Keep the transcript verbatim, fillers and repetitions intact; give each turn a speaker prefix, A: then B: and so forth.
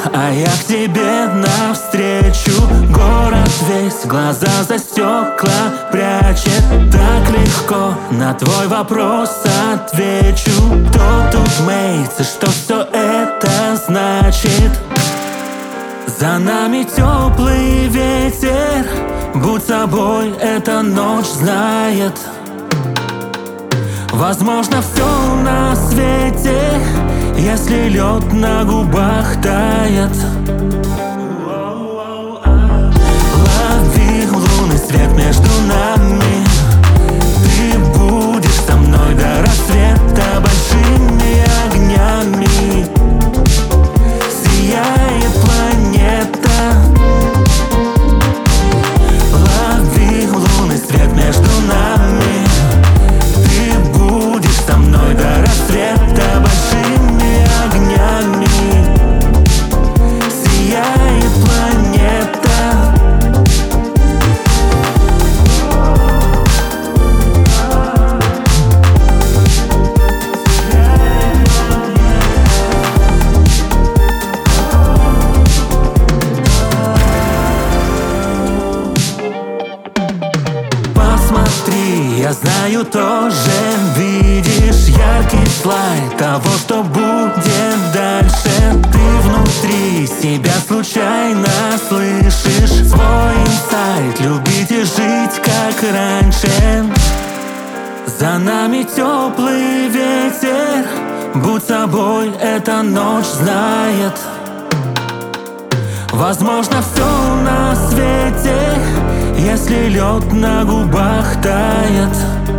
A: а я к тебе навстречу. Город весь глаза за стекла прячет. Так легко на твой вопрос отвечу. Кто тут мейцы, что все это значит? За нами теплый ветер, будь собой, эта ночь знает. Возможно, все на свете, если лед на губах тает. Лови лунный свет между нами. Ты будешь со мной до рассвета большими огнями. Сияет планета. Лови лунный свет между нами. Ты будешь со мной до рассвета большими огнями. Сияет планета. Посмотри, я знаю, тоже видишь яркий слайд того, что будет дальше. Ты внутри себя случайно слышишь свой инсайт. Любить и жить как раньше. За нами теплый ветер, будь собой, эта ночь знает. Возможно, все на свете, если лед на губах тает.